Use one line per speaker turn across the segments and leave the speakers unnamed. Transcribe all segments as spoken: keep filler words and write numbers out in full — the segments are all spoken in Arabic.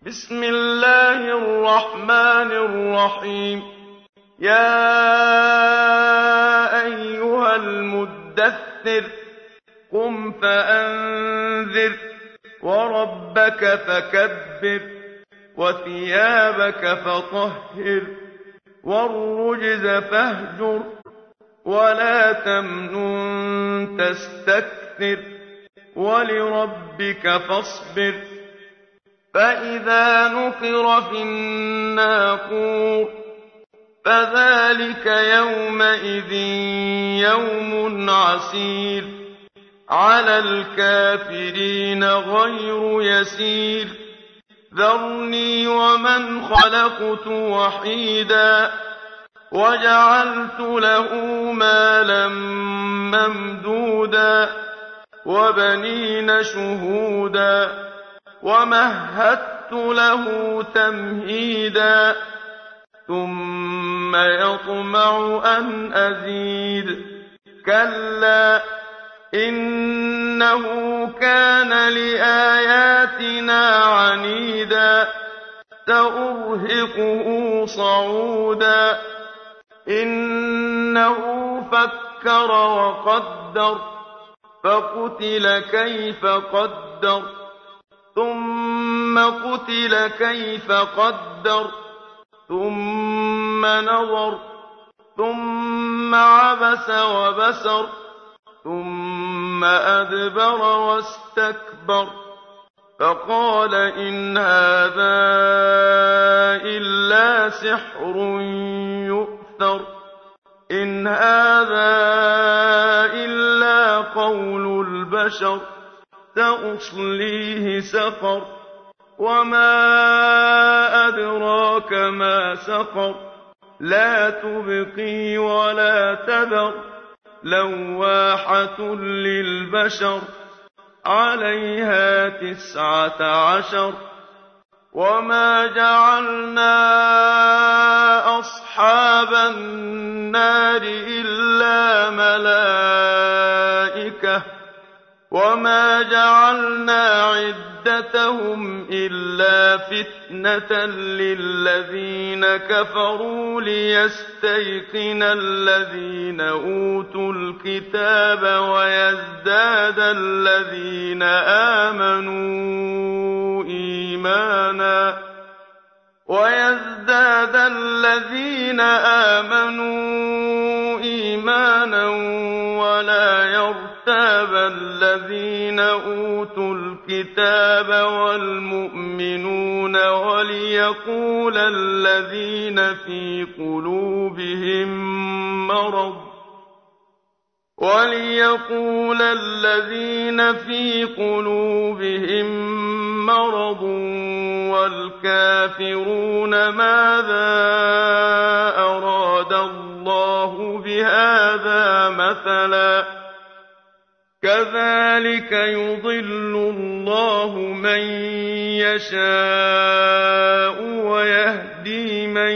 بسم الله الرحمن الرحيم يا أيها المدثر قم فأنذر وربك فكبر وثيابك فطهر والرجز فاهجر ولا تمنن تستكثر ولربك فاصبر فإذا نقر في الناقور فذلك يومئذ يوم عسير على الكافرين غير يسير ذرني ومن خلقت وحيدا وجعلت له مالا ممدودا وبنين شهودا ومهدت له تمهيدا ثم يطمع أن أزيد كلا إنه كان لآياتنا عنيدا سأرهقه صعودا إنه فكر وقدر فقتل كيف قدر ثم قتل كيف قدر ثم نظر ثم عبس وبسر ثم أدبر واستكبر فقال إن هذا إلا سحر يؤثر إن هذا إلا قول البشر سأصليه سقر وما أدراك ما سقر لا تبقي ولا تذر لواحة للبشر عليها تسعة عشر وما جعلنا أصحاب النار إلا ملائكة وما جعلنا عدتهم إلا فتنة للذين كفروا ليستيقن الذين أوتوا الكتاب ويزداد الذين آمنوا إيمانا ويزداد الذين آمنوا إيمانا ولا يرتاب الذين أوتوا الكتاب والمؤمنون وليقول الذين في قلوبهم مرض وليقول الذين في قلوبهم مرض والكافرون ماذا أراد الله بهذا مثلا كذلك يضل الله من يشاء ويهدي من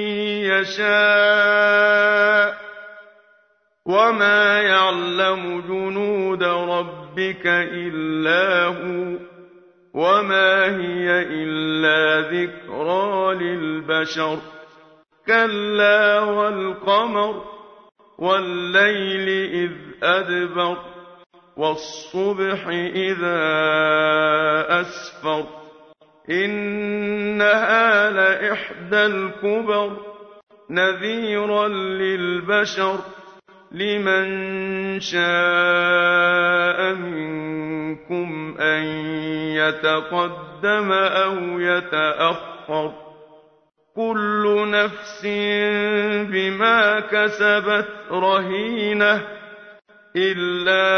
يشاء وما يعلم جنود ربك إلا هو وما هي إلا ذكرى للبشر كلا والقمر والليل إذ أدبر والصبح إذا أسفر إنها لإحدى الكبر نذيرا للبشر لمن شاء منكم أن يتقدم أو يتأخر كل نفس بما كسبت رهينة إلا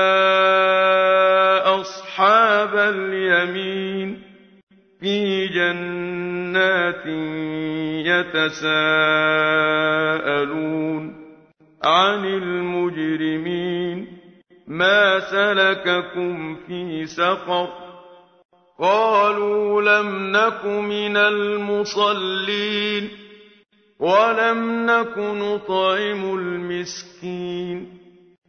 أصحاب اليمين في جنات يتساءلون عن المجرمين ما سلككم في سقر قالوا لم نك من المصلين ولم نك نطعم المسكين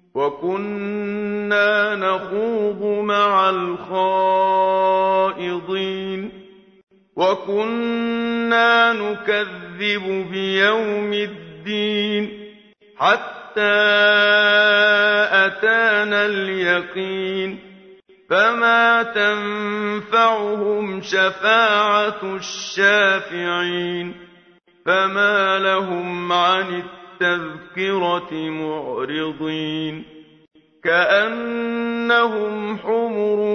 وكنا نخوض مع الخائضين وكنا نكذب بيوم الدين حتى أتانا اليقين فما تنفعهم شفاعة الشافعين فما لهم عن التذكرة معرضين كأنهم حمر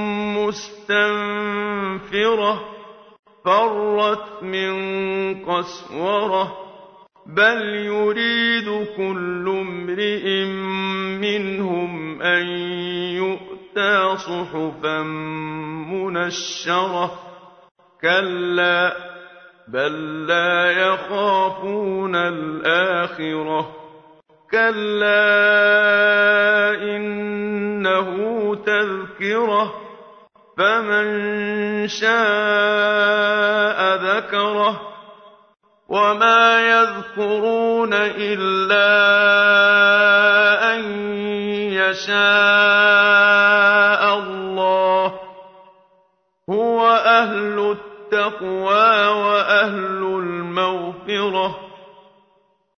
مستنفرة فرت من قسورة بل يريد كل امرئ منهم أن يؤتى صحفا منشرة كلا بل لا يخافون الآخرة كلا إنه تذكرة فمن شاء ذكره وما يذكرون إلا أن يشاء الله هو أهل التقوى وأهل المغفرة